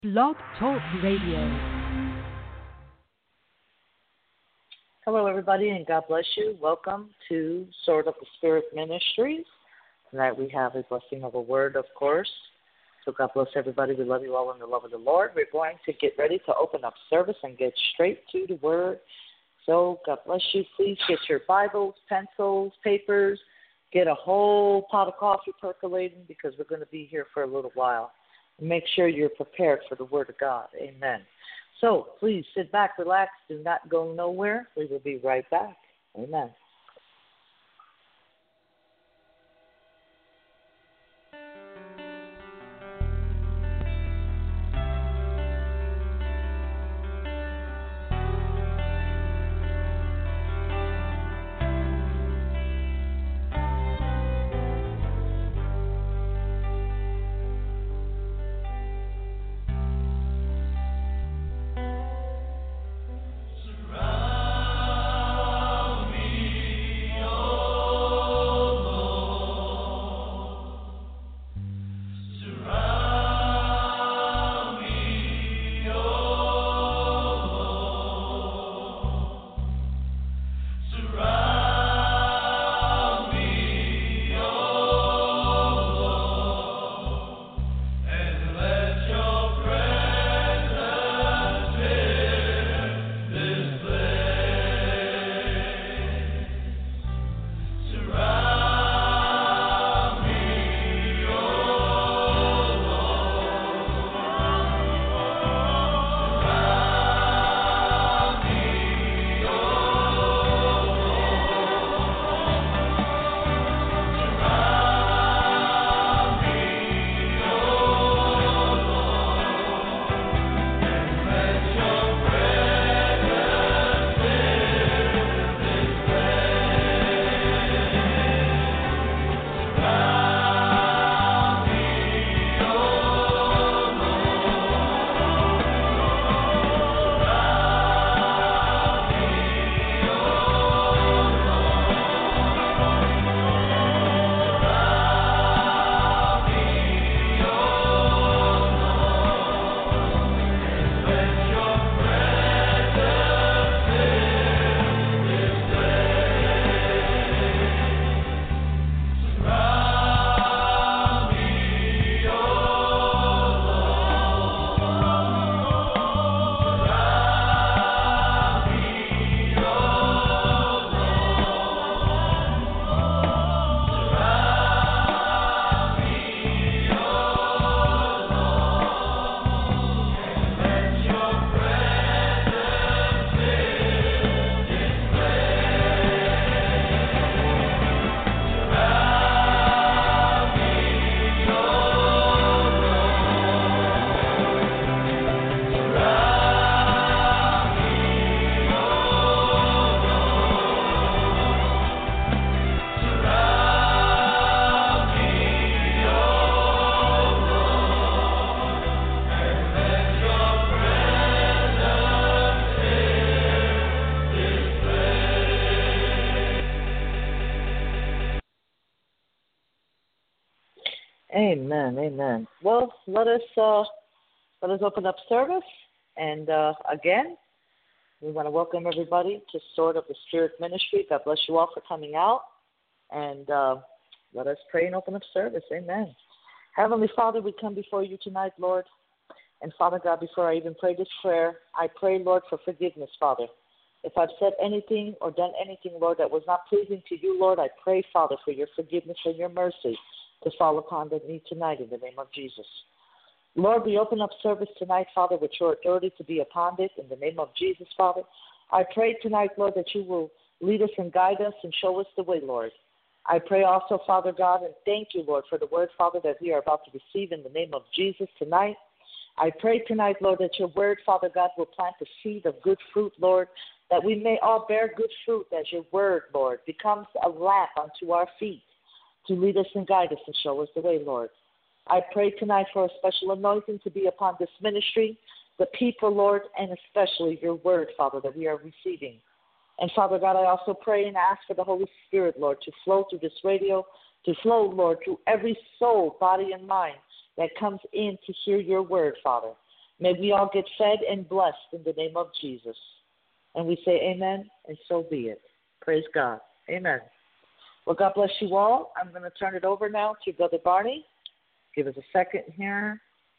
Blog Talk Radio. Hello, everybody, and God bless you. Welcome to Sword of the Spirit Ministries. Tonight we have a blessing of a word, of course. So God bless everybody. We love you all in the love of the Lord. We're going to get ready to open up service and get straight to the word. So God bless you. Please get your Bibles, pencils, papers. Get a whole pot of coffee percolating because we're going to be here for a little while. Make sure you're prepared for the word of God. Amen. So please sit back, relax, do not go nowhere. We will be right back. Amen. Amen, amen. Well, let us open up service, and again, we want to welcome everybody to Sword of the Spirit Ministry. God bless you all for coming out, and let us pray and open up service. Amen. Heavenly Father, we come before you tonight, Lord, and Father God, before I even pray this prayer, I pray, Lord, for forgiveness, Father. If I've said anything or done anything, Lord, that was not pleasing to you, Lord, I pray, Father, for your forgiveness and your mercy to fall upon me tonight in the name of Jesus. Lord, we open up service tonight, Father, with your authority to be upon it in the name of Jesus, Father. I pray tonight, Lord, that you will lead us and guide us and show us the way, Lord. I pray also, Father God, and thank you, Lord, for the word, Father, that we are about to receive in the name of Jesus tonight. I pray tonight, Lord, that your word, Father God, will plant the seed of good fruit, Lord, that we may all bear good fruit as your word, Lord, becomes a lamp unto our feet to lead us and guide us and show us the way, Lord. I pray tonight for a special anointing to be upon this ministry, the people, Lord, and especially your word, Father, that we are receiving. And, Father God, I also pray and ask for the Holy Spirit, Lord, to flow through this radio, to flow, Lord, through every soul, body, and mind that comes in to hear your word, Father. May we all get fed and blessed in the name of Jesus. And we say amen, and so be it. Praise God. Amen. Well, God bless you all. I'm going to turn it over now to Brother Barney. Give us a second here.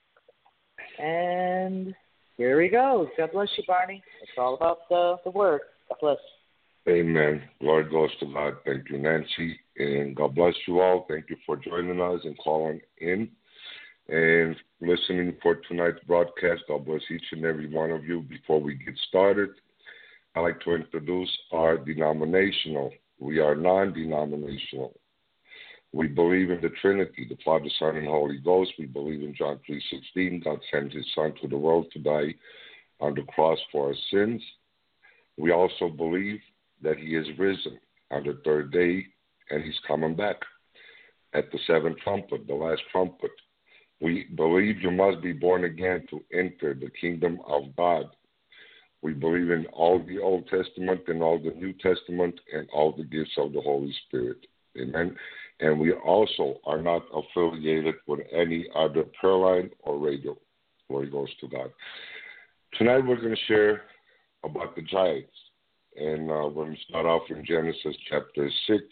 And here he goes. God bless you, Barney. It's all about the word. God bless. Amen. Glory goes to God. Thank you, Nancy. And God bless you all. Thank you for joining us and calling in and listening for tonight's broadcast. God bless each and every one of you. Before we get started, I'd like to introduce our denominational. We are non-denominational. We believe in the Trinity, the Father, Son, and Holy Ghost. We believe in John 3:16. God sent his Son to the world to die on the cross for our sins. We also believe that he is risen on the third day, and he's coming back at the seventh trumpet, the last trumpet. We believe you must be born again to enter the kingdom of God. We believe in all the Old Testament and all the New Testament and all the gifts of the Holy Spirit. Amen. And we also are not affiliated with any other prayer line or radio. Glory goes to God. Tonight we're going to share about the giants. And we're going to start off in Genesis chapter 6.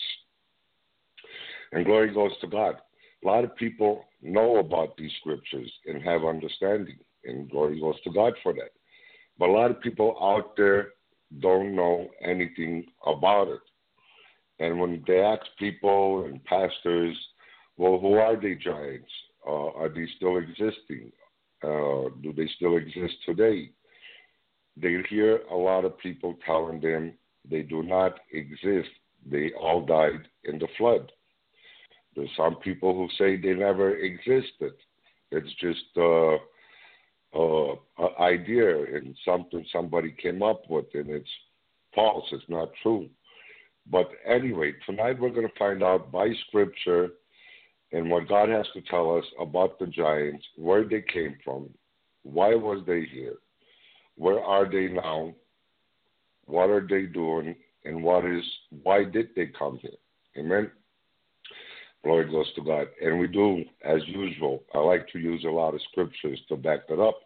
And glory goes to God. A lot of people know about these scriptures and have understanding. And glory goes to God for that. But a lot of people out there don't know anything about it. And when they ask people and pastors, well, who are the giants? Are they still existing? Do they still exist today? They hear a lot of people telling them they do not exist. They all died in the flood. There's some people who say they never existed. It's just an idea and something somebody came up with, and it's false. It's not true. But anyway, tonight we're going to find out by Scripture and what God has to tell us about the giants, where they came from, why was they here, where are they now, what are they doing, and why did they come here? Amen. Glory goes to God. And we do, as usual, I like to use a lot of scriptures to back that up.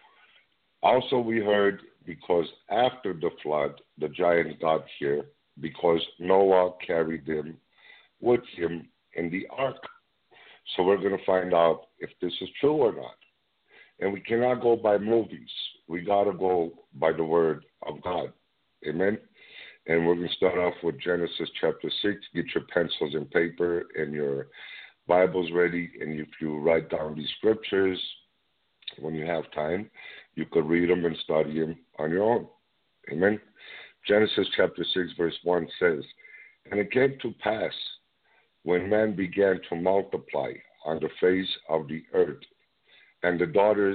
Also, we heard because after the flood, the giants got here because Noah carried them with him in the ark. So we're going to find out if this is true or not. And we cannot go by movies. We got to go by the word of God. Amen. And we're going to start off with Genesis chapter 6. Get your pencils and paper and your Bibles ready. And if you write down these scriptures when you have time, you could read them and study them on your own. Amen. Genesis chapter 6 verse 1 says, "And it came to pass when man began to multiply on the face of the earth, and the daughters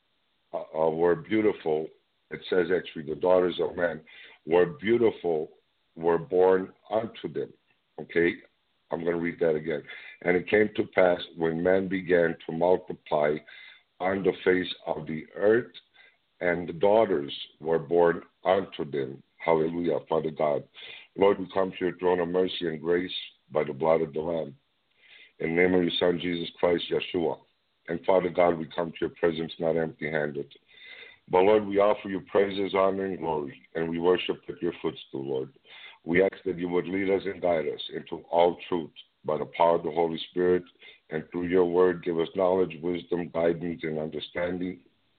were beautiful." It says actually the daughters of man were beautiful, were born unto them. Okay, I'm going to read that again. "And it came to pass when man began to multiply on the face of the earth, and the daughters were born unto them." Hallelujah, Father God. Lord, we come to your throne of mercy and grace by the blood of the Lamb. In the name of your Son, Jesus Christ, Yeshua. And Father God, we come to your presence not empty-handed. But Lord, we offer you praises, honor, and glory, and we worship at your footstool, Lord. We ask that you would lead us and guide us into all truth by the power of the Holy Spirit, and through your word, give us knowledge, wisdom, guidance, and understanding.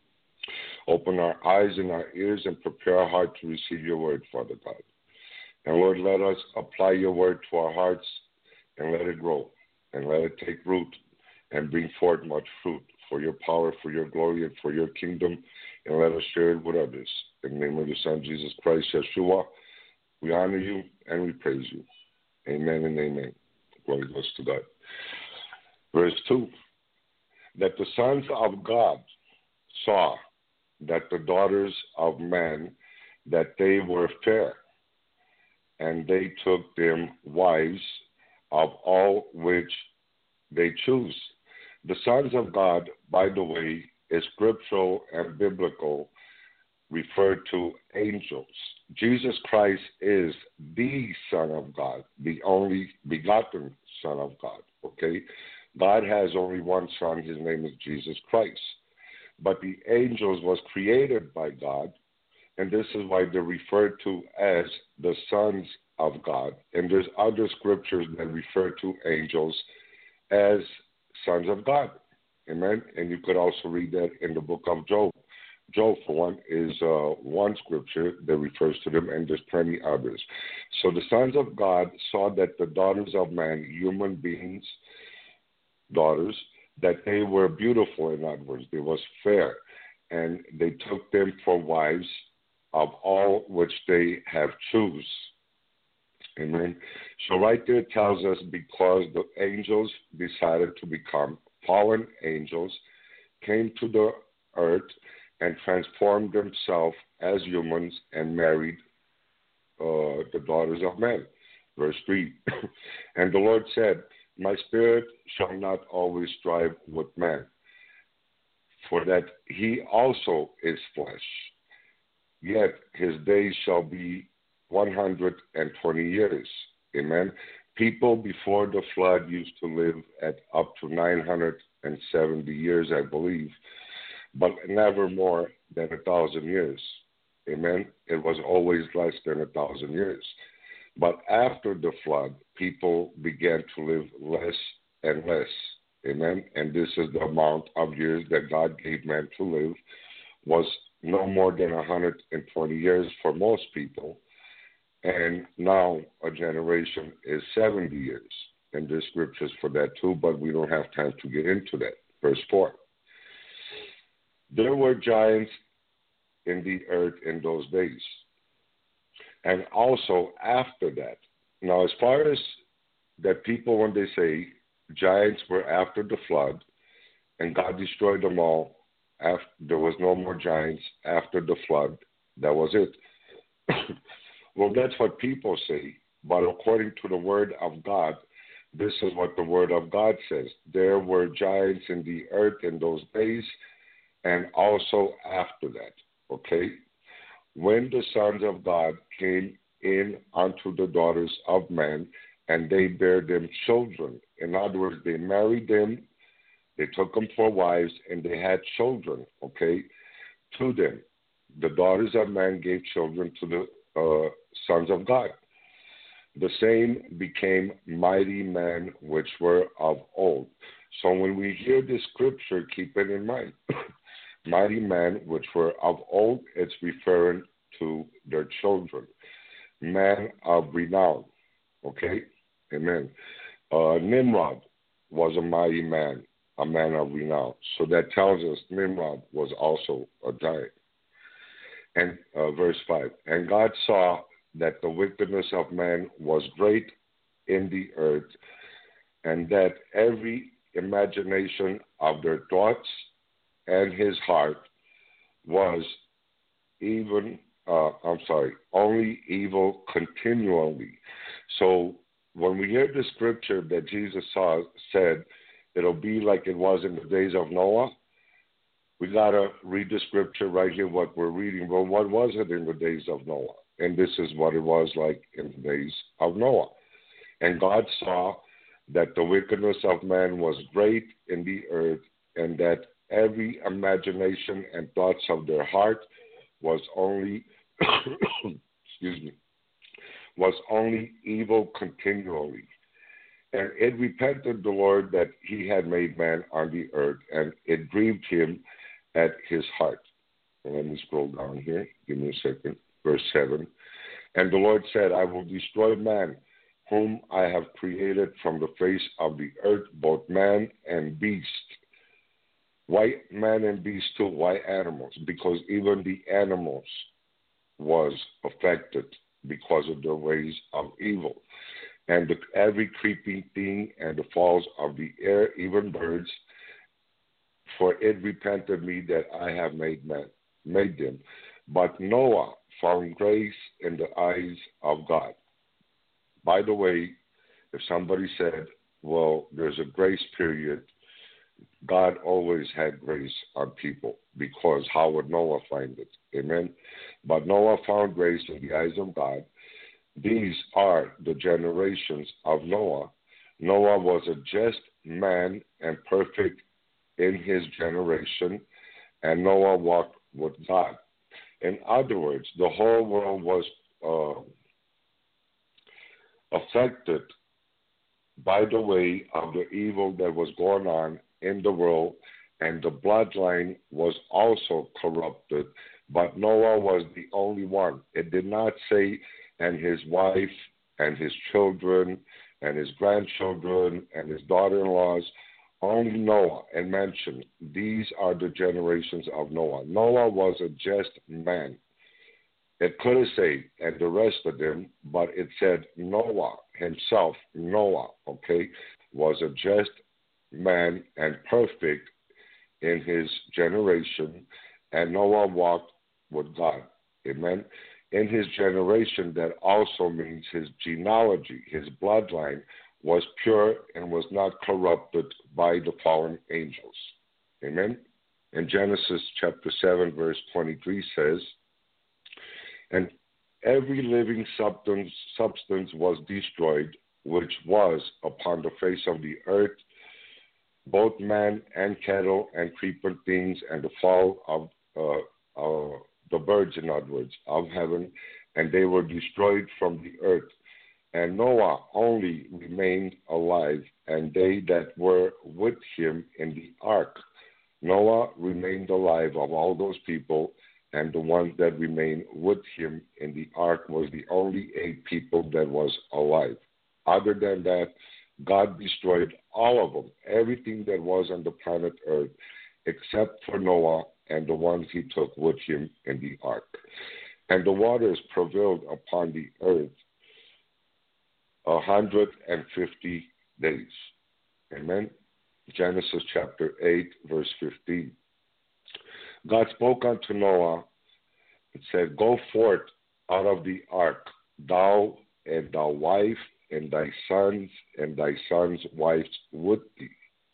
Open our eyes and our ears and prepare our heart to receive your word, Father God. And Lord, let us apply your word to our hearts and let it grow and let it take root and bring forth much fruit for your power, for your glory, and for your kingdom. And let us share it with others. In the name of your Son, Jesus Christ, Yeshua, we honor you and we praise you. Amen and amen. Glory goes to God. Verse 2, "That the sons of God saw that the daughters of men, that they were fair, and they took them wives of all which they choose." The sons of God, by the way, is scriptural and biblical, referred to angels. Jesus Christ is the Son of God, the only begotten Son of God, okay? God has only one Son. His name is Jesus Christ. but the angels was created by God, and this is why they're referred to as the sons of God. And there's other scriptures that refer to angels as sons of God. Amen? And you could also read that in the book of Job. Job, for one, is one scripture that refers to them, and there's plenty others. So the sons of God saw that the daughters of man, human beings, daughters, that they were beautiful, in other words, they was fair, and they took them for wives of all which they have choose. Amen. So right there it tells us because the angels decided to become fallen angels, came to the earth and transformed themselves as humans and married the daughters of men. Verse 3. And the Lord said, my spirit shall not always strive with man, for that he also is flesh. Yet his days shall be 120 years. Amen. People before the flood used to live at up to 970 years, I believe, but never more than 1,000 years. Amen. It was always less than 1,000 years. But after the flood, people began to live less and less. Amen. And this is the amount of years that God gave man to live, was no more than 120 years for most people. And now a generation is 70 years. And there's scriptures for that too, but we don't have time to get into that. Verse 4. There were giants in the earth in those days, and also after that. Now, as far as that people, when they say giants were after the flood and God destroyed them all, after, there was no more giants after the flood, that was it. Well, that's what people say, but according to the word of God, this is what the word of God says. There were giants in the earth in those days and also after that, okay? When the sons of God came in unto the daughters of men, and they bare them children. In other words, they married them, they took them for wives, and they had children, okay, to them. The daughters of men gave children to the sons of God. The same became mighty men which were of old. So when we hear this scripture, keep it in mind. Mighty men which were of old, it's referring to their children. Men of renown. Okay? Amen. Nimrod was a mighty man, a man of renown. So that tells us Nimrod was also a giant. And verse 5, and God saw that the wickedness of man was great in the earth, and that every imagination of their thoughts and his heart was only evil continually. So when we hear the scripture that Jesus said, it'll be like it was in the days of Noah, we got to read the scripture right here, what we're reading. Well, what was it in the days of Noah? And this is what it was like in the days of Noah. And God saw that the wickedness of man was great in the earth, and that every imagination and thoughts of their heart was only, was only evil continually. And it repented the Lord that he had made man on the earth, and it grieved him at his heart. And let me scroll down here. Give me a second. Verse 7. And the Lord said, I will destroy man, whom I have created from the face of the earth, both man and beast. Why man and beast too? Why animals? Because even the animals was affected because of their ways of evil. And every creeping thing and the fowls of the air, even birds, for it repented me that I have made them. But Noah found grace in the eyes of God. By the way, if somebody said, well, there's a grace period, God always had grace on people, because how would Noah find it? Amen? But Noah found grace in the eyes of God. These are the generations of Noah. Noah was a just man and perfect in his generation, and Noah walked with God. In other words, the whole world was affected by the way of the evil that was going on in the world, and the bloodline was also corrupted, but Noah was the only one. It did not say, and his wife and his children and his grandchildren and his daughter-in-laws, only Noah, and mentioned, these are the generations of Noah. Noah was a just man. It could have said, and the rest of them, but it said Noah himself, Noah, okay, was a just man and perfect in his generation, and Noah walked with God. Amen. In his generation, that also means his genealogy, his bloodline, was pure and was not corrupted by the fallen angels. Amen. In Genesis chapter 7, verse 23 says, and every living substance was destroyed, which was upon the face of the earth, both man and cattle and creeping things, and the fowl of the birds, in other words, of heaven, and they were destroyed from the earth. And Noah only remained alive, and they that were with him in the ark. Noah remained alive of all those people, and the ones that remained with him in the ark was the only 8 people that was alive. Other than that, God destroyed all of them, everything that was on the planet Earth, except for Noah and the ones he took with him in the ark. And the waters prevailed upon the earth 150 days. Amen. Genesis chapter 8, verse 15. God spoke unto Noah and said, go forth out of the ark, thou and thy wife and thy sons wives with thee.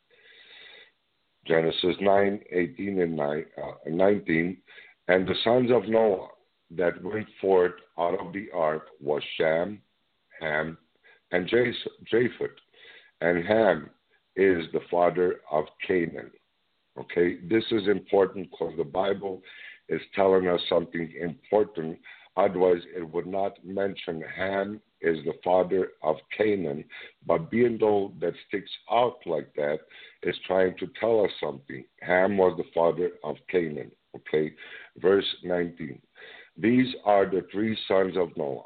Genesis 9, 18 and 19. And the sons of Noah that went forth out of the ark was Shem, Ham, and Japheth. And Ham is the father of Canaan. Okay, this is important because the Bible is telling us something important. Otherwise, it would not mention Ham is the father of Canaan. But being though that sticks out like that, is trying to tell us something. Ham was the father of Canaan. Okay, verse 19. These are the 3 sons of Noah,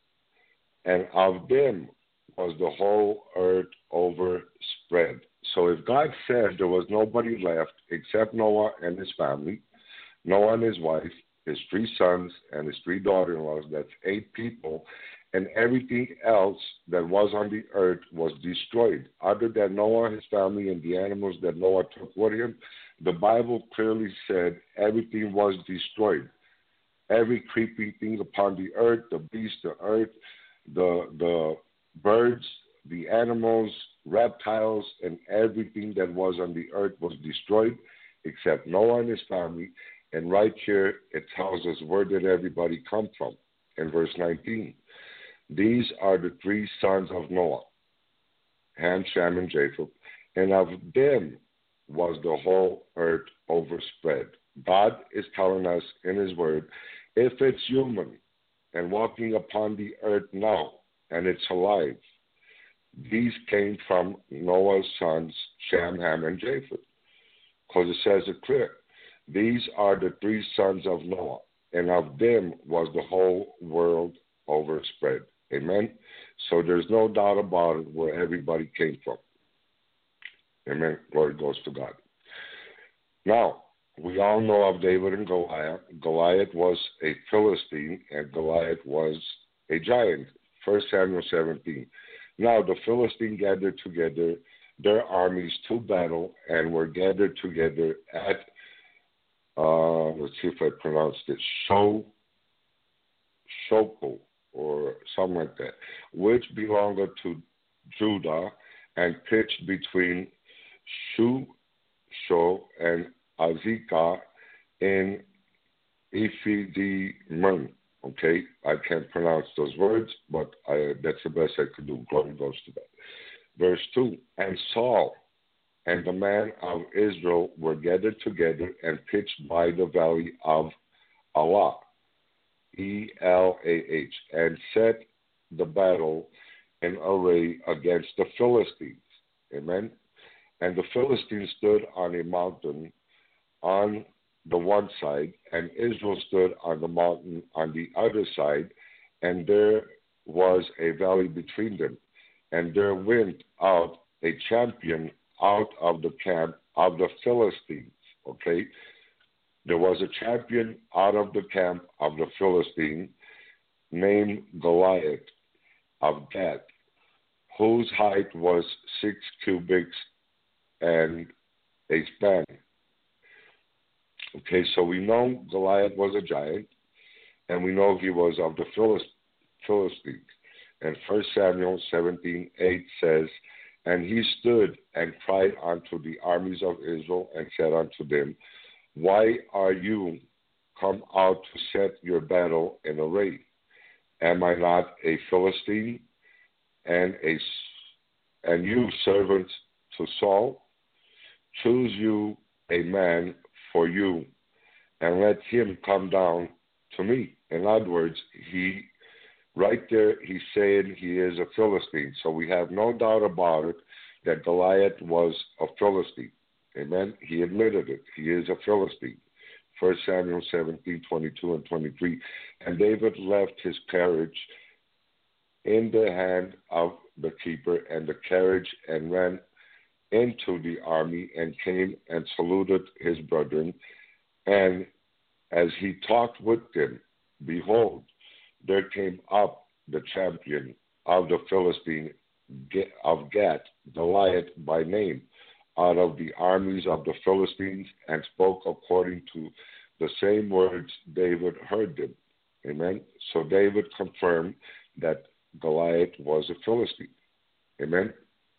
and of them was the whole earth overspread. So if God said there was nobody left except Noah and his family, Noah and his wife, his 3 sons, and his 3 daughter-in-laws, that's 8 people, and everything else that was on the earth was destroyed. Other than Noah, his family, and the animals that Noah took with him, the Bible clearly said everything was destroyed. Every creeping thing upon the earth, the beast, the earth, the birds, the animals, reptiles, and everything that was on the earth was destroyed except Noah and his family. And right here, it tells us where did everybody come from in verse 19. These are the 3 sons of Noah, Ham, Shem, and Japheth, and of them was the whole earth overspread. God is telling us in his word, if it's human and walking upon the earth now, and it's alive, these came from Noah's sons, Shem, Ham, and Japheth. Because it says it clear. These are the 3 sons of Noah, and of them was the whole world overspread. Amen? So there's no doubt about it where everybody came from. Amen? Glory goes to God. Now, we all know of David and Goliath. Goliath was a Philistine, and Goliath was a giant. 1 Samuel 17. Now, the Philistines gathered together their armies to battle and were gathered together at, let's see if I pronounced it, Shoko, or something like that, which belonged to Judah, and pitched between Shusho and Azekah in Ephidimun. Okay, I can't pronounce those words, but that's the best I could do. Glory goes to that. Verse 2, and Saul and the men of Israel were gathered together and pitched by the valley of Elah, Elah, and set the battle in array against the Philistines. Amen. And the Philistines stood on a mountain on the one side, and Israel stood on the mountain on the other side, and there was a valley between them. And there went out a champion out of the camp of the Philistines. Okay? There was a champion out of the camp of the Philistines named Goliath of Gath, whose height was 6 cubits and a span. Okay, so we know Goliath was a giant, and we know he was of the Philistines. And 1 Samuel 17:8 says, "And he stood and cried unto the armies of Israel and said unto them, Why are you come out to set your battle in array? Am I not a Philistine, and you servants to Saul? Choose you a man for you, and let him come down to me." In other words, right there, he's saying he is a Philistine. So we have no doubt about it that Goliath was a Philistine. Amen? He admitted it. He is a Philistine. 1 Samuel 17:22 and 23. And David left his carriage in the hand of the keeper and the carriage and ran into the army and came and saluted his brethren. And as he talked with them, behold, there came up the champion of the Philistine of Gath, Goliath by name, out of the armies of the Philistines, and spoke according to the same words David heard them. Amen. So David confirmed that Goliath was a Philistine. Amen.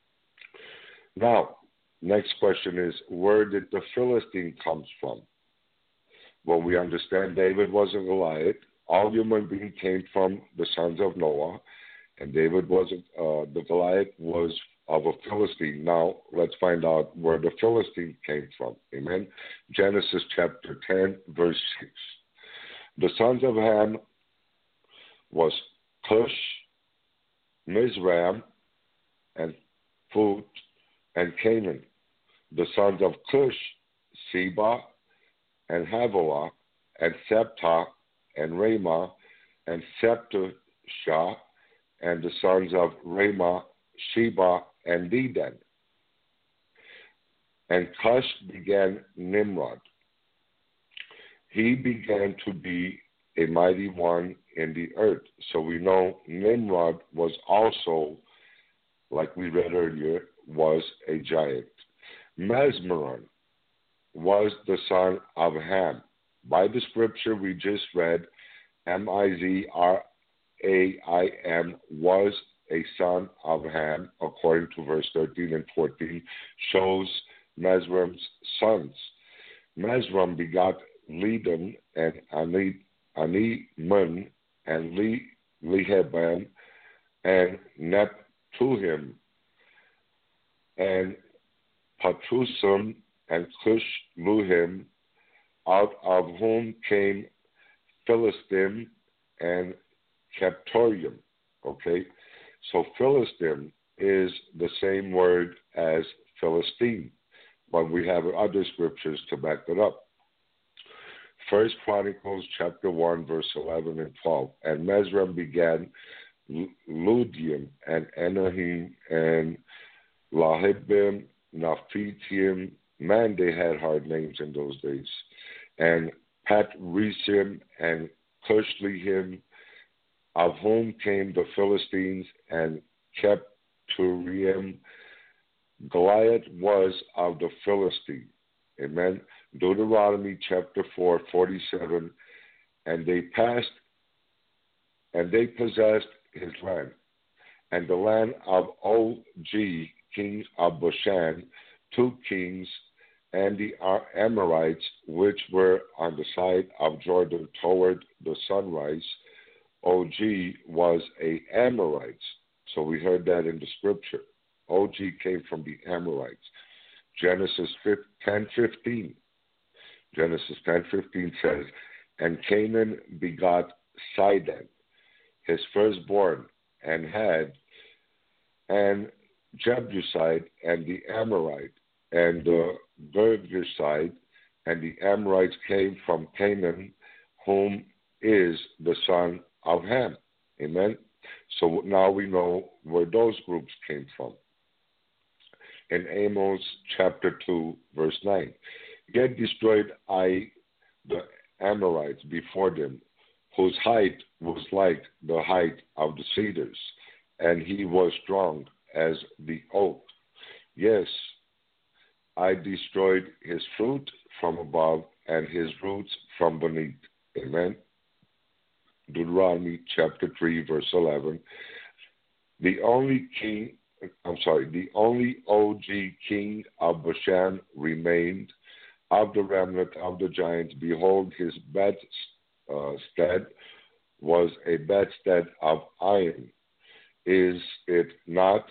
Now, next question is, where did the Philistine come from? Well, we understand David was a Goliath. All human beings came from the sons of Noah, and David was the Goliath was of a Philistine. Now, let's find out where the Philistine came from. Amen. Genesis chapter 10, verse 6. The sons of Ham was Cush, Mizraim, and Phut, and Canaan. The sons of Cush, Seba, and Havilah, and Septah, and Ramah, and Septashah, and the sons of Ramah, Sheba, and Dedan. And Cush began Nimrod. He began to be a mighty one in the earth. So we know Nimrod was also, like we read earlier, was a giant. Mizraim was the son of Ham. By the scripture we just read, Mizraim was a son of Ham, according to verse 13 and 14, shows Mizraim's sons. Mizraim begot Ledan and Animan and Lehaban and Neptuhim and Patrusum and Cushluhim, out of whom came Philistim and Captorium. Okay, so Philistim is the same word as Philistine, but we have other scriptures to back it up. 1 Chronicles chapter 1, verse 11 and 12. And Mizraim began Ludium and Anahim and Lahibim, Naphitium. Man, they had hard names in those days. And Patresim and Cushlehem, of whom came the Philistines, and Captorium. Goliath was of the Philistines. Amen. Deuteronomy chapter 4, 47. And they possessed his land, and the land of Og, king of Bashan, 2 kings, and the Amorites, which were on the side of Jordan toward the sunrise. Og was a Amorites. So we heard that in the scripture. Og came from the Amorites. Genesis 10:15. Genesis 10:15 says, "And Canaan begot Sidon, his firstborn, and had and Jebusite, and the Amorite, and the Girgashite, and the Amorites came from Canaan, whom is the son of Ham." Amen. So now we know where those groups came from. In Amos chapter 2, verse 9, "Yet destroyed I the Amorites before them, whose height was like the height of the cedars, and he was strong as the oak. Yes, I destroyed his fruit from above and his roots from beneath." Amen. Deuteronomy chapter 3, verse 11. The only OG king of Bashan remained of the remnant of the giants. Behold, his bedstead was a bedstead of iron. Is it not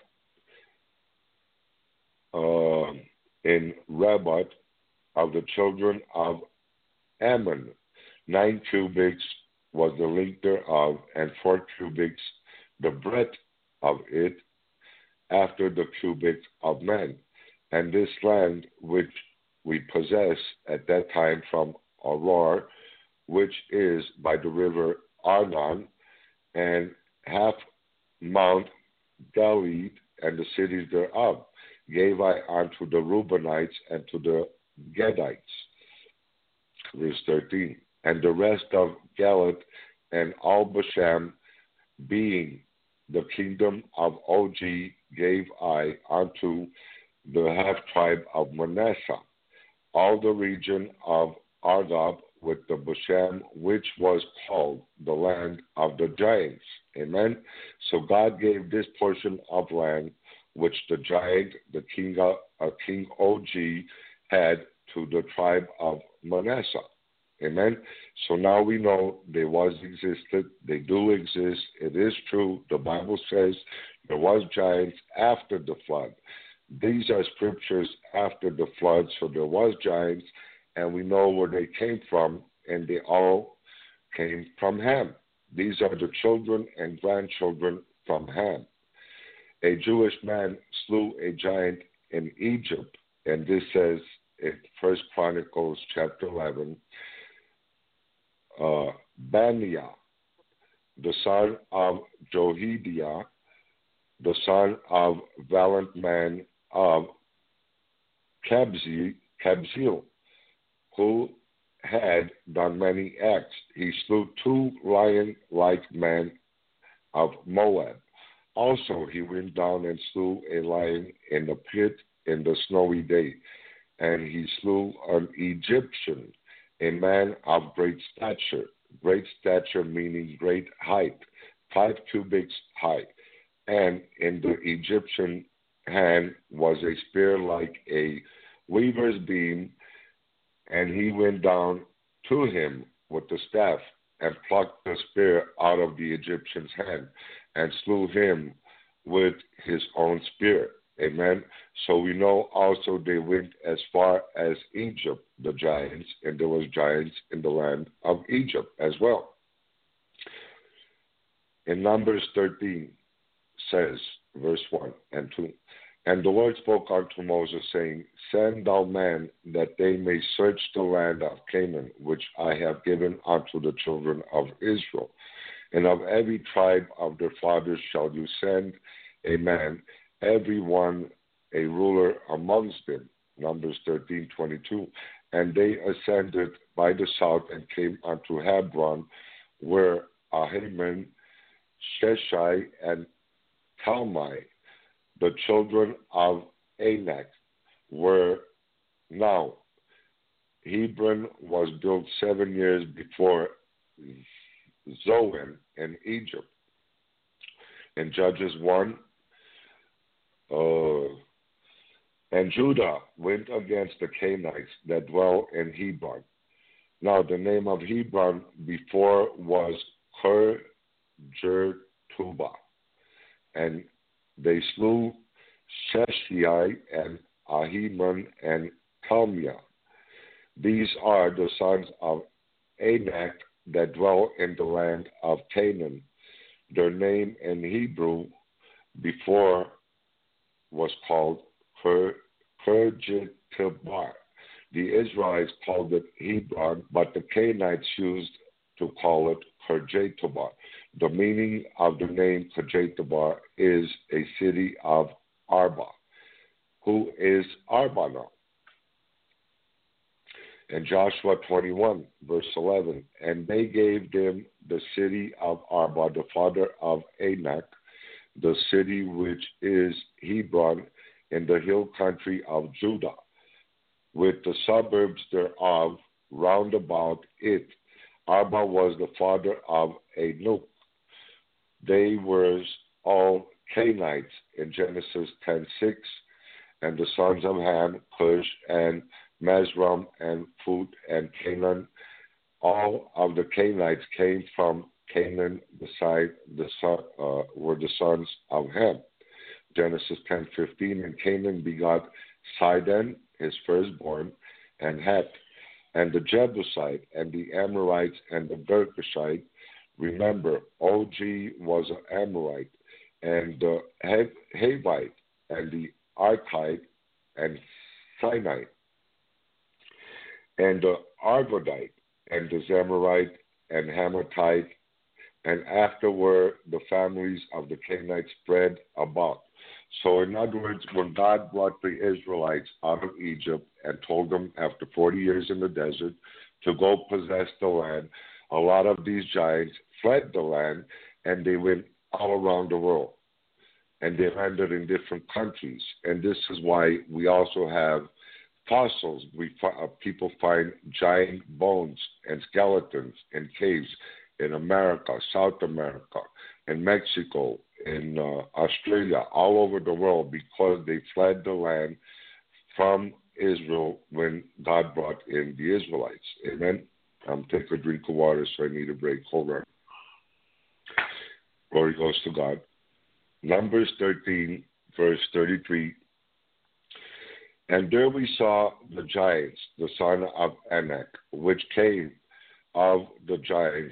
in Rabbot of the children of Ammon? 9 cubits was the length thereof, and 4 cubits the breadth of it, after the cubit of man. And this land which we possess at that time from Aurora, which is by the river Arnon, and half Mount Galilee, and the cities thereof, gave I unto the Reubenites and to the Gadites. Verse 13. And the rest of Galilee and all Bashan, being the kingdom of Og, gave I unto the half tribe of Manasseh, all the region of Argob with the Bashan, which was called the land of the giants. Amen. So God gave this portion of land which the giant, the king Og, had to the tribe of Manasseh. Amen. So now we know they existed. They do exist. It is true. The Bible says there was giants after the flood. These are scriptures after the flood. So there was giants, and we know where they came from, and they all came from Ham. These are the children and grandchildren from Ham. A Jewish man slew a giant in Egypt, and this says in 1 Chronicles chapter 11, Baniah, the son of Jehoiada, the son of valiant man of Kabzeel, who had done many acts. He slew 2 lion-like men of Moab. Also he went down and slew a lion in the pit in the snowy day. And he slew an Egyptian, a man of great stature meaning great height, 5 cubits high. And in the Egyptian hand was a spear like a weaver's beam, and he went down to him with the staff and plucked the spear out of the Egyptian's hand and slew him with his own spear. Amen. So we know also they went as far as Egypt, the giants, and there was giants in the land of Egypt as well. In Numbers 13 says, verse 1 and 2, "And the Lord spoke unto Moses, saying, Send thou men, that they may search the land of Canaan, which I have given unto the children of Israel. And of every tribe of their fathers shall you send a man, every one a ruler amongst them." Numbers 13:22. "And they ascended by the south and came unto Hebron, where Ahiman, Sheshai, and Talmai, the children of Anak, were. Now Hebron was built 7 years before Zoan in Egypt." In Judges 1, "And Judah went against the Canaanites that dwell in Hebron. Now the name of Hebron before was Kirjatubah. And they slew Sheshai and Ahiman, and Talmiah. These are the sons of Anak that dwell in the land of Canaan. Their name in Hebrew before was called Kirjatibah. The Israelites called it Hebron, but the Canaanites used to call it Kirjatibah. The meaning of the name Kirjatibah is a city of Arba. Who is Arba now? In Joshua 21, verse 11, and they gave them the city of Arba, the father of Anak, the city which is Hebron in the hill country of Judah, with the suburbs thereof round about it. Arba was the father of Anuk. They were all Canaanites in Genesis 10:6, and the sons of Ham, Cush, and Mesram, and Phut, and Canaan. All of the Canaanites came from Canaan, beside were the sons of Ham. Genesis 10:15, and Canaan begot Sidon, his firstborn, and Heth, and the Jebusite, and the Amorites, and the Girgashite. Remember, Og was an Amorite, and the Havite, and the Archite, and Sinite, and the Argodite, and the Zemorite, and Hamathite, and afterward the families of the Canaanites spread about. So in other words, when God brought the Israelites out of Egypt and told them after 40 years in the desert to go possess the land, a lot of these giants fled the land and they went all around the world. And they landed in different countries. And this is why we also have fossils. People find giant bones and skeletons in caves in America, South America, in Mexico, in Australia, all over the world, because they fled the land from Israel when God brought in the Israelites. Amen? Take a drink of water, so I need a break. Hold on. Glory goes to God. Numbers 13, verse 33. And there we saw the giants, the son of Anak, which came of the giants.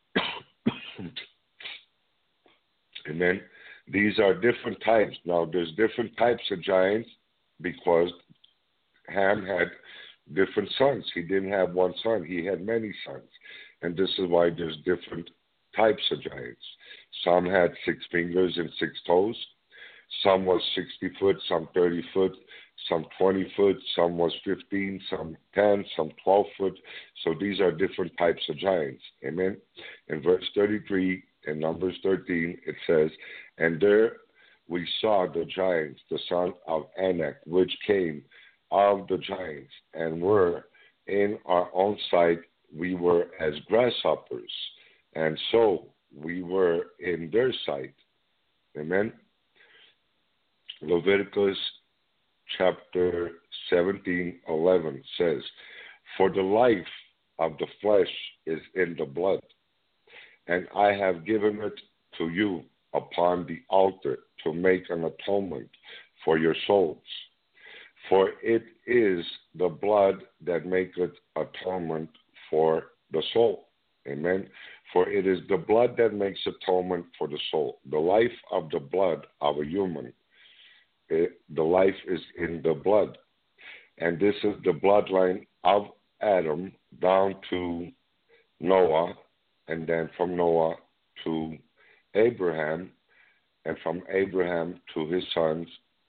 Amen. These are different types. Now, there's different types of giants because Ham had different sons. He didn't have one son. He had many sons. And this is why there's different types of giants. Some had 6 fingers and 6 toes. Some was 60 foot, some 30 foot, some 20 foot, some was 15, some 10, some 12 foot. So these are different types of giants. Amen. In verse 33, in Numbers 13, it says, and there we saw the giants, the son of Anak, which came of the giants, and were in our own sight, we were as grasshoppers, and so we were in their sight. Amen. Leviticus chapter 17:11 says, for the life of the flesh is in the blood, and I have given it to you upon the altar to make an atonement for your souls. For it is the blood that maketh atonement for the soul. Amen. For it is the blood that makes atonement for the soul. The life of the blood of a human, the life is in the blood. And this is the bloodline of Adam down to Noah, and then from Noah to Abraham, and from Abraham to his sons,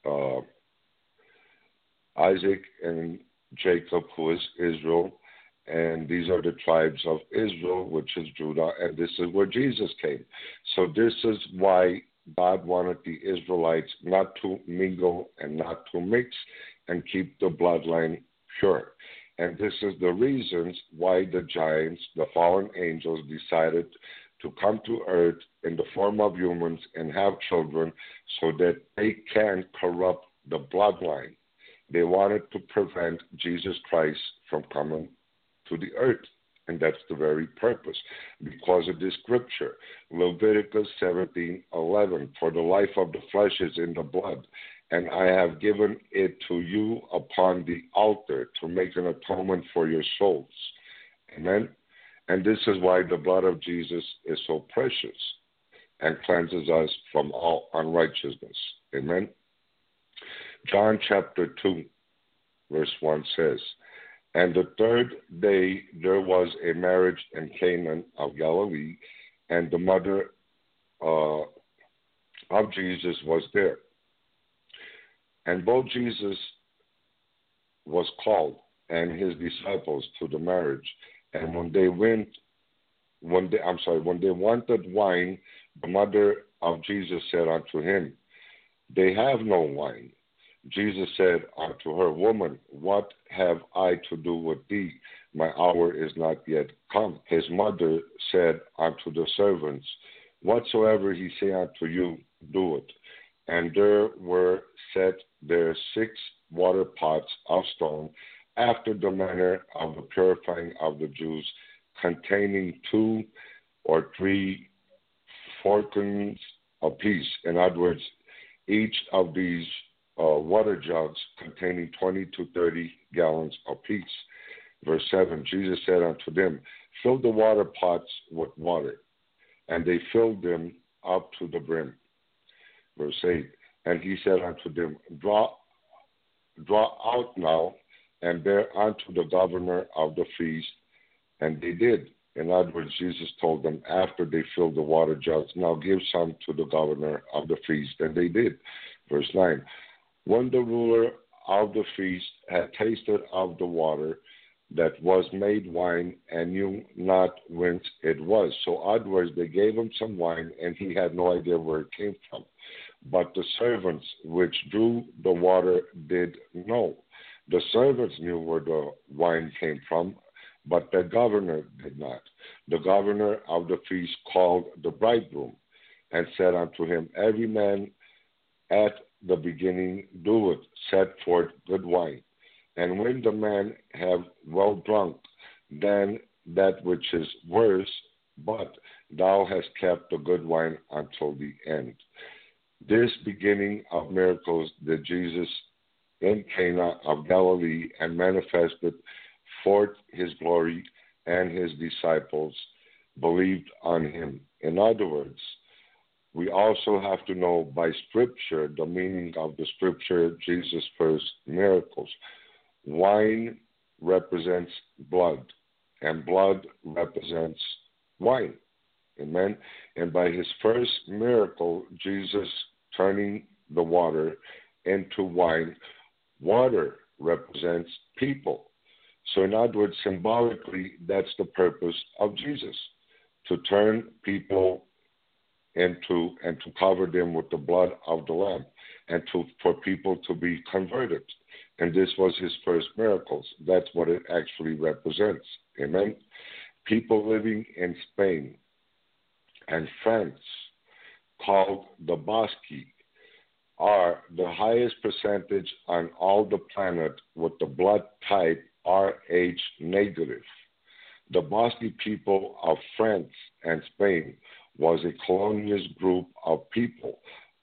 Isaac and Jacob, who is Israel, and these are the tribes of Israel, which is Judah, and this is where Jesus came. So this is why God wanted the Israelites not to mingle and not to mix and keep the bloodline pure. And this is the reasons why the giants, the fallen angels, decided to come to earth in the form of humans and have children so that they can corrupt the bloodline. They wanted to prevent Jesus Christ from coming to the earth. And that's the very purpose. Because of this scripture, Leviticus 17:11, for the life of the flesh is in the blood, and I have given it to you upon the altar to make an atonement for your souls. Amen. And this is why the blood of Jesus is so precious and cleanses us from all unrighteousness. Amen. John chapter 2, verse 1 says, and the third day there was a marriage in Cana of Galilee, and the mother of Jesus was there. And both Jesus was called and his disciples to the marriage. And when they wanted wine, the mother of Jesus said unto him, they have no wine. Jesus said unto her, woman, what have I to do with thee? My hour is not yet come. His mother said unto the servants, whatsoever he say unto you, do it. And there were set there 6 water pots of stone, after the manner of the purifying of the Jews, containing 2 or 3 firkins apiece. In other words, each of these water jugs containing 20 to 30 gallons apiece. Verse 7, Jesus said unto them, fill the water pots with water. And they filled them up to the brim. Verse 8, and he said unto them, draw out now, and bear unto the governor of the feast. And they did. In other words, Jesus told them after they filled the water jugs, now give some to the governor of the feast. And they did. Verse 9, when the ruler of the feast had tasted of the water that was made wine, and knew not whence it was. So other words, they gave him some wine, and he had no idea where it came from. But the servants which drew the water did know. The servants knew where the wine came from, but the governor did not. The governor of the feast called the bridegroom, and said unto him, every man at the beginning do it, set forth good wine. And when the man have well drunk, then that which is worse, but thou hast kept the good wine until the end. This beginning of miracles did Jesus in Cana of Galilee, and manifested forth his glory, and his disciples believed on him. In other words, we also have to know by Scripture the meaning of the Scripture, Jesus' first miracles. Wine represents blood, and blood represents wine. Amen? And by his first miracle, Jesus turning the water into wine, water represents people. So in other words, symbolically, that's the purpose of Jesus, to turn people into and to cover them with the blood of the Lamb, and for people to be converted. And this was his first miracles. That's what it actually represents. Amen? People living in Spain and France, called the Basque, are the highest percentage on all the planet with the blood type Rh negative. The Basque people of France and Spain was a colonialist group of people.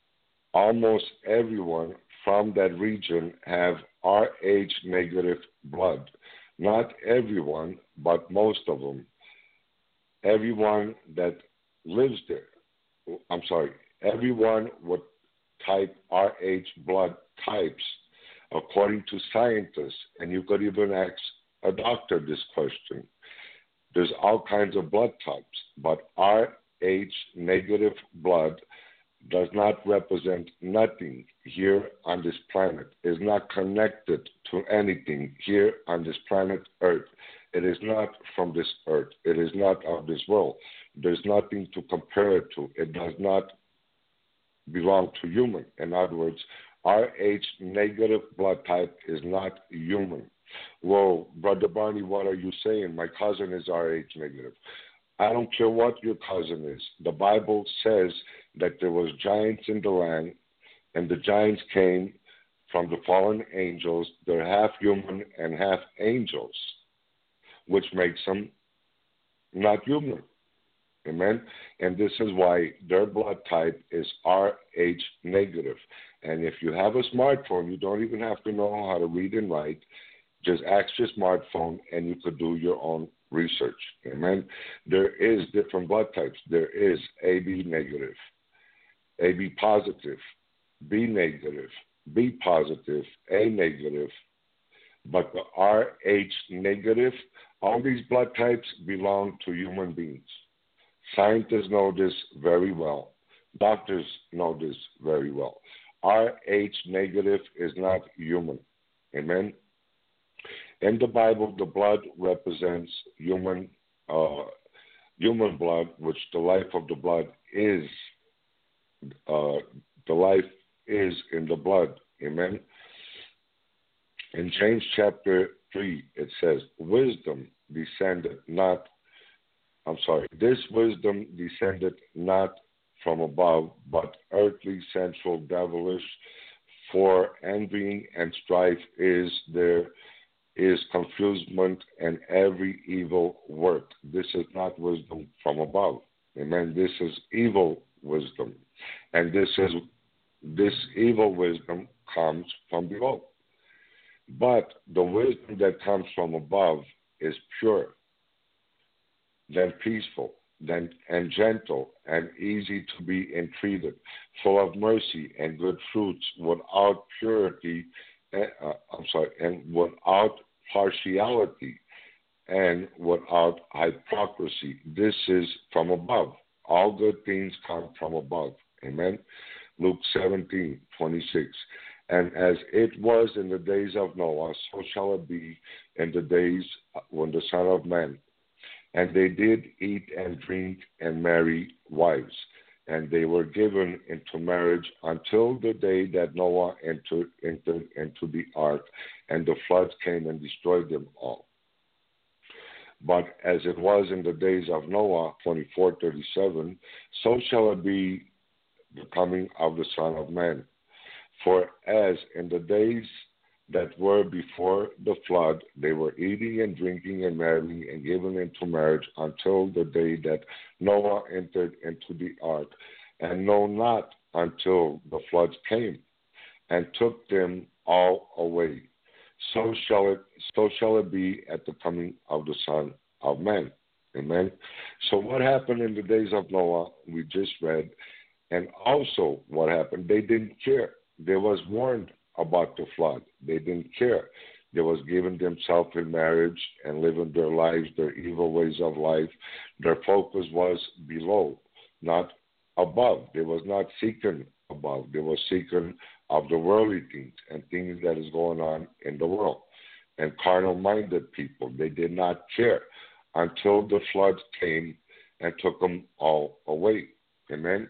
Almost everyone from that region have Rh negative blood. Not everyone, but most of them. Everyone that lives there, everyone with type Rh blood types, according to scientists, and you could even ask a doctor this question. There's all kinds of blood types, but Rh negative blood does not represent nothing here on this planet, is not connected to anything here on this planet Earth. It is not from this earth. It is not of this world. There's nothing to compare it to. It does not belong to human. In other words, Rh negative blood type is not human. Well, Brother Barney, what are you saying? My cousin is Rh negative. I don't care what your cousin is. The Bible says that there was giants in the land, and the giants came from the fallen angels. They're half human and half angels, which makes them not human. Amen? And this is why their blood type is Rh negative. And if you have a smartphone, you don't even have to know how to read and write. Just ask your smartphone and you could do your own research. Amen? There is different blood types. There is AB negative, AB positive, B negative, B positive, A negative. But the Rh negative, all these blood types belong to human beings. Scientists know this very well. Doctors know this very well. Rh negative is not human. Amen? In the Bible, the blood represents human blood, which the life of the blood is. The life is in the blood. Amen? In James chapter 3, it says, this wisdom descended not from above, but earthly, sensual, devilish, for envying and strife is confusement and every evil work. This is not wisdom from above. Amen. This is evil wisdom. And this evil wisdom comes from below. But the wisdom that comes from above is pure, then peaceful, and gentle, and easy to be entreated, full of mercy and good fruits, without and without partiality, and without hypocrisy. This is from above. All good things come from above. Amen. Luke 17:26. And as it was in the days of Noah, so shall it be in the days when the Son of Man. And they did eat and drink and marry wives, and they were given into marriage until the day that Noah entered into the ark, and the floods came and destroyed them all. But as it was in the days of Noah, 24:37, so shall it be the coming of the Son of Man. For as in the days that were before the flood, they were eating and drinking and marrying and given into marriage until the day that Noah entered into the ark, and no, not until the floods came and took them all away. So shall it be at the coming of the Son of Man. Amen. So what happened in the days of Noah, we just read, and also what happened, they didn't care. They was warned about the flood. They didn't care. They was giving themselves in marriage and living their lives, their evil ways of life. Their focus was below, not above. They was not seeking above. They were seeking of the worldly things and things that is going on in the world. And carnal-minded people, they did not care until the floods came and took them all away. Amen.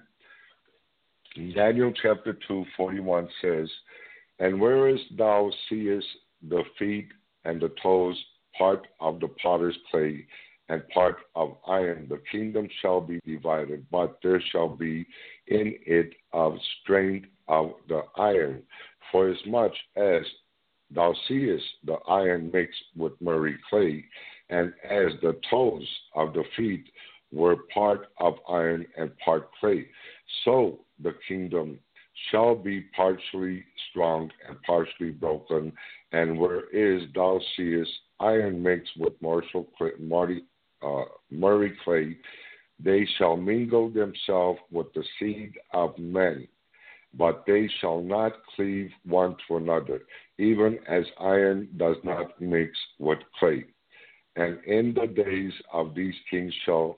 Daniel chapter 2:41 says, and whereas thou seest the feet and the toes, part of the potter's clay and part of iron, the kingdom shall be divided, but there shall be in it of strength of the iron. For as much as thou seest the iron mixed with murky clay, and as the toes of the feet were part of iron and part clay, so the kingdom shall be partially strong and partially broken. And whereas thou seest iron mixed with murky clay, they shall mingle themselves with the seed of men, but they shall not cleave one to another, even as iron does not mix with clay. And in the days of these kings shall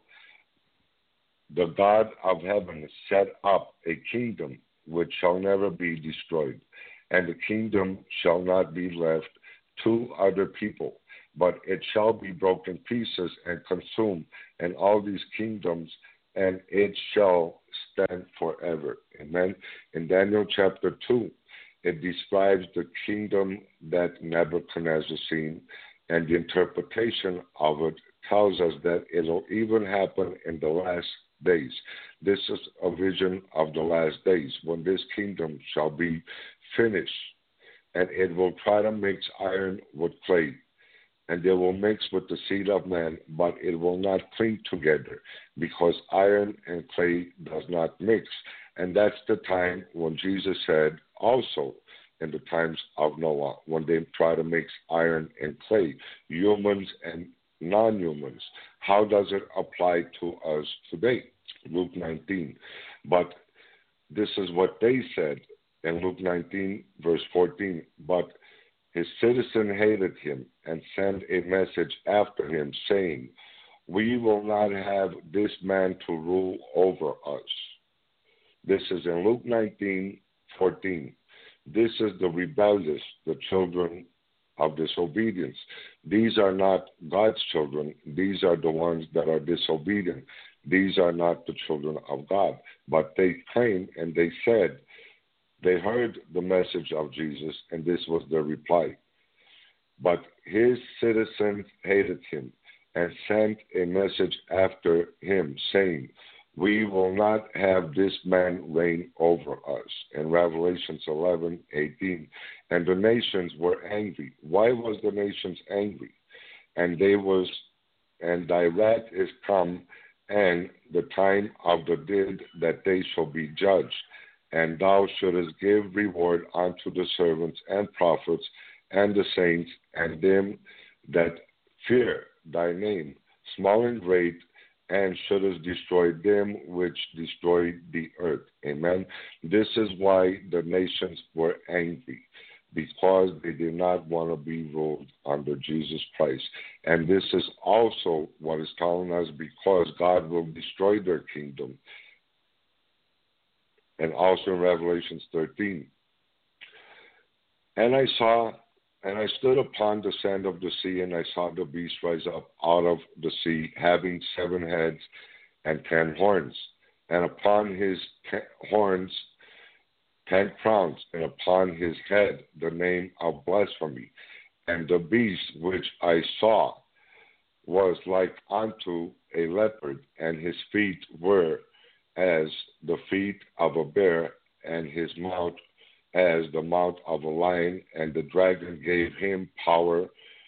the God of heaven set up a kingdom which shall never be destroyed, and the kingdom shall not be left to other people, but it shall be broken pieces and consumed, and all these kingdoms, and it shall stand forever. Amen. In Daniel chapter 2, it describes the kingdom that Nebuchadnezzar seen, and the interpretation of it tells us that it'll even happen in the last days. This is a vision of the last days when this kingdom shall be finished, and it will try to mix iron with clay. and they will mix with the seed of man, but it will not cling together, because iron and clay does not mix. And that's the time when Jesus said also, in the times of Noah, when they try to mix iron and clay, humans and non-humans. How does it apply to us today? Luke 19. But this is what they said in Luke 19, verse 14. But his citizen hated him and sent a message after him, saying, we will not have this man to rule over us. This is in Luke 19, 14. This is the rebellious, the children of disobedience. These are not God's children. These are the ones that are disobedient. These are not the children of God. But they claim and they said they heard the message of Jesus, and this was their reply. But his citizens hated him and sent a message after him, saying, we will not have this man reign over us. In Revelations 11:18. And the nations were angry. Why was the nations angry? And thy wrath is come, and the time of the dead that they shall be judged. And thou shouldest give reward unto the servants and prophets and the saints and them that fear thy name, small and great, and shouldest destroy them which destroy the earth. Amen. This is why the nations were angry, because they did not want to be ruled under Jesus Christ. And this is also what is telling us, because God will destroy their kingdom. And also in Revelations 13. And I stood upon the sand of the sea, and I saw the beast rise up out of the sea, having 7 heads and 10 horns, and upon his horns 10 crowns, and upon his head the name of blasphemy. And the beast which I saw was like unto a leopard, and his feet were as the feet of a bear, and his mouth as the mouth of a lion. And the dragon gave him power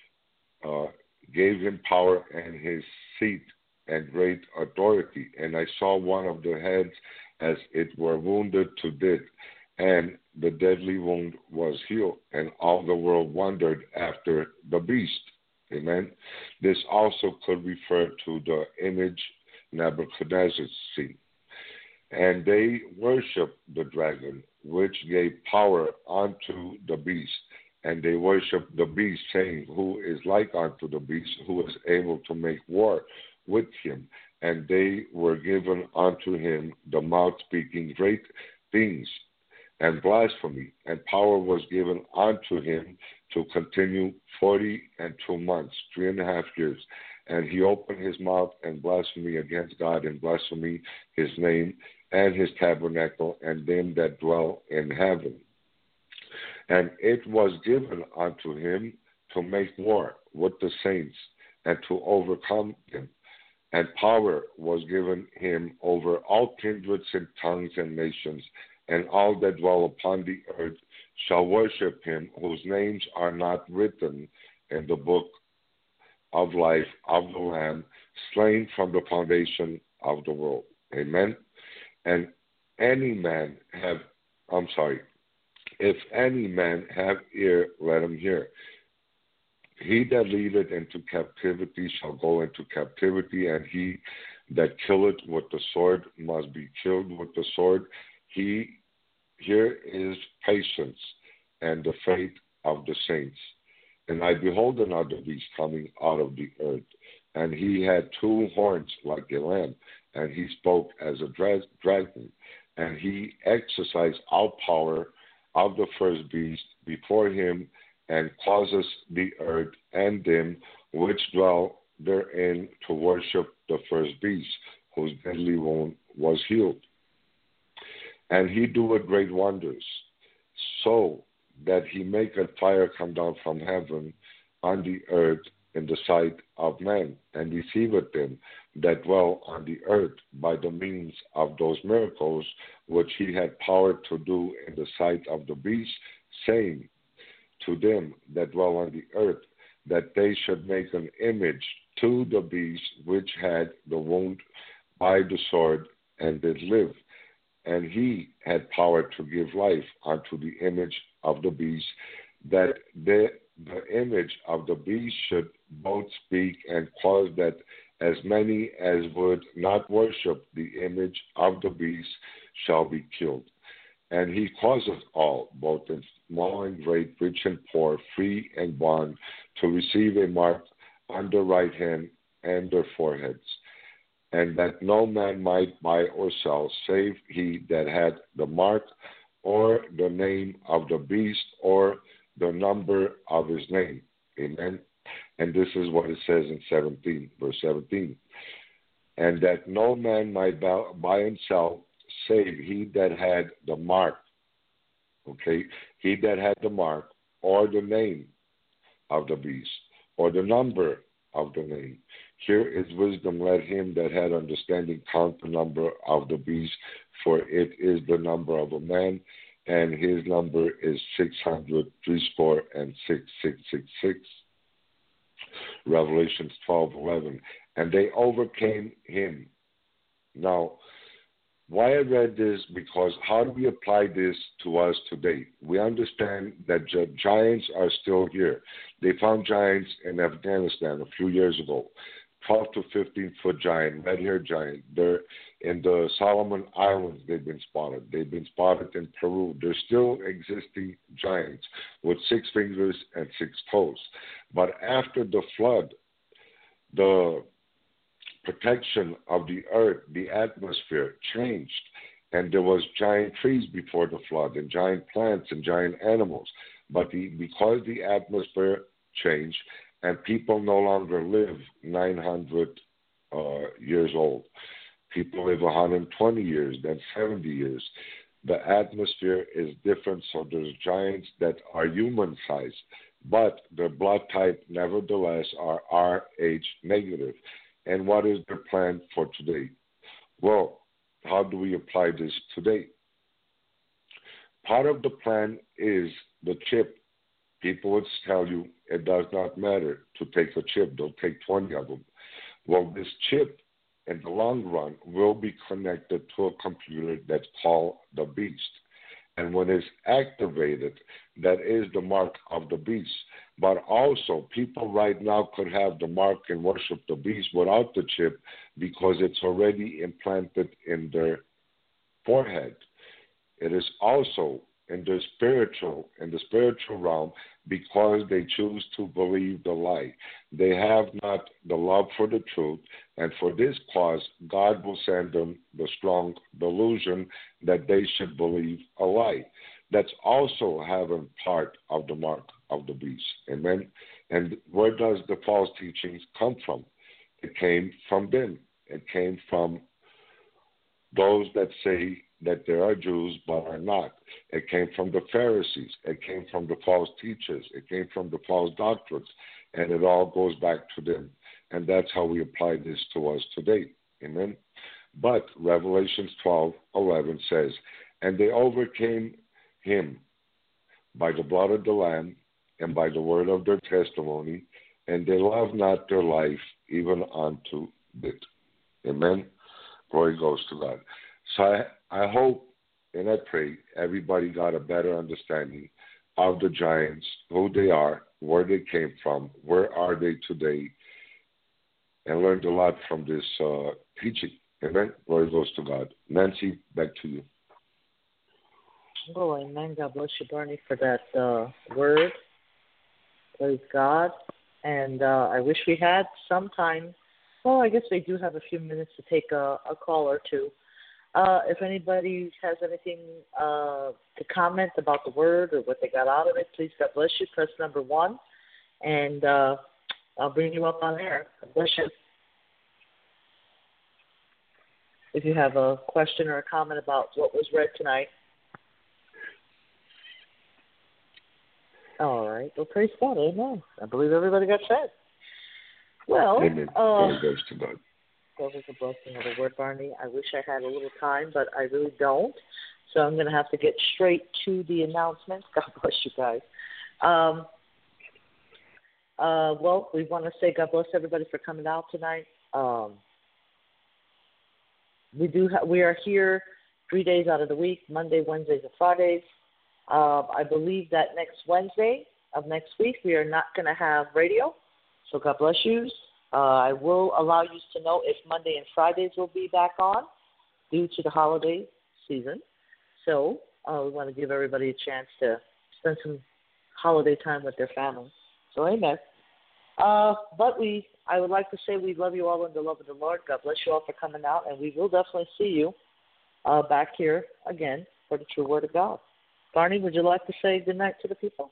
and his seat and great authority. And I saw one of the heads as it were wounded to death, and the deadly wound was healed, and all the world wondered after the beast. Amen. This also could refer to the image Nebuchadnezzar seen. And they worshiped the dragon, which gave power unto the beast. And they worshiped the beast, saying, who is like unto the beast, who is able to make war with him? And they were given unto him the mouth speaking great things and blasphemy. And power was given unto him to continue 42 months, 3.5 years. And he opened his mouth and blasphemy against God, and blasphemy his name and his tabernacle, and them that dwell in heaven. And it was given unto him to make war with the saints, and to overcome them. And power was given him over all kindreds and tongues and nations, and all that dwell upon the earth shall worship him, whose names are not written in the book of life of the Lamb, slain from the foundation of the world. Amen. And if any man have ear, let him hear. He that leadeth into captivity shall go into captivity, and he that killeth with the sword must be killed with the sword. Here is patience and the faith of the saints. And I behold another beast coming out of the earth, and he had 2 horns like a lamb, and he spoke as a dragon, and he exercised all power of the first beast before him, and causes the earth and them which dwell therein to worship the first beast, whose deadly wound was healed. And he doeth great wonders, so that he maketh fire come down from heaven on the earth in the sight of men, and deceiveth them that dwell on the earth by the means of those miracles which he had power to do in the sight of the beast, saying to them that dwell on the earth, that they should make an image to the beast which had the wound by the sword and did live. And he had power to give life unto the image of the beast, that the image of the beast should both speak and cause that as many as would not worship the image of the beast shall be killed. And he causeth all, both in small and great, rich and poor, free and bond, to receive a mark on their right hand and their foreheads, and that no man might buy or sell, save he that had the mark, or the name of the beast, or the number of his name. Amen. And this is what it says in 17, verse 17. And that no man might buy and sell, save he that had the mark. Okay? He that had the mark, or the name of the beast, or the number of the name. Here is wisdom. Let him that had understanding count the number of the beast, for it is the number of a man, and his number is 666. Revelations 12:11. And they overcame him. Now, why I read this, because how do we apply this to us today? We understand that giants are still here. They found giants in Afghanistan a few years ago, 12 to 15-foot giant, red-haired giant. They're in the Solomon Islands. They've been spotted. They've been spotted in Peru. They're still existing giants with 6 fingers and 6 toes. But after the flood, the protection of the earth, the atmosphere changed, and there was giant trees before the flood, and giant plants and giant animals. But because the atmosphere changed, and people no longer live 900 years old, people live 120 years, then 70 years. The atmosphere is different, so there's giants that are human-sized, but their blood type, nevertheless, are Rh negative. And what is their plan for today? Well, how do we apply this today? Part of the plan is the chip. People would tell you it does not matter to take a chip. They'll take 20 of them. Well, this chip, in the long run, will be connected to a computer that's called the beast. And when it's activated, that is the mark of the beast. But also, people right now could have the mark and worship the beast without the chip because it's already implanted in their forehead. It is also in the spiritual realm because they choose to believe the lie. They have not the love for the truth, and for this cause, God will send them the strong delusion that they should believe a lie. That's also having part of the mark of the beast. Amen? And where does the false teachings come from? It came from them. It came from those that say that there are Jews but are not. It came from the Pharisees. It came from the false teachers. It came from the false doctrines. And it all goes back to them. And that's how we apply this to us today. Amen? But Revelations 12:11 says, and they overcame him by the blood of the Lamb and by the word of their testimony, and they loved not their life even unto death. Amen? Glory goes to God. So I hope and I pray everybody got a better understanding of the giants, who they are, where they came from, where are they today, and learned a lot from this teaching. Amen? Glory goes to God. Nancy, back to you. Oh, amen. God bless you, Barney, for that word. Praise God. And I wish we had some time. Well, I guess we do have a few minutes to take a call or two. If anybody has anything to comment about the word or what they got out of it, please, God bless you. Press number 1, and I'll bring you up on air. God bless you. If you have a question or a comment about what was read tonight. All right. Well, praise God. Amen. I believe everybody got fed. Well, Amen. Glory goes to God. That was a blessing of the word, Barney. I wish I had a little time, but I really don't. So I'm going to have to get straight to the announcements. God bless you guys. Well, we want to say God bless everybody for coming out tonight. We are here 3 days out of the week, Monday, Wednesdays, and Fridays. I believe that next Wednesday of next week we are not going to have radio, so God bless you. I will allow you to know if Monday and Fridays will be back on due to the holiday season. So we want to give everybody a chance to spend some holiday time with their family. So amen. But I would like to say we love you all in the love of the Lord. God bless you all for coming out, and we will definitely see you back here again for the true word of God. Barney, would you like to say good night to the people?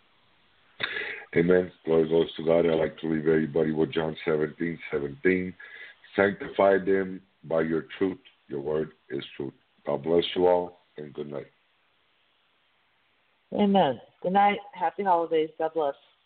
Amen. Glory goes to God. I'd like to leave everybody with John 17:17. Sanctify them by your truth. Your word is truth. God bless you all, and good night. Amen. Good night. Happy holidays. God bless.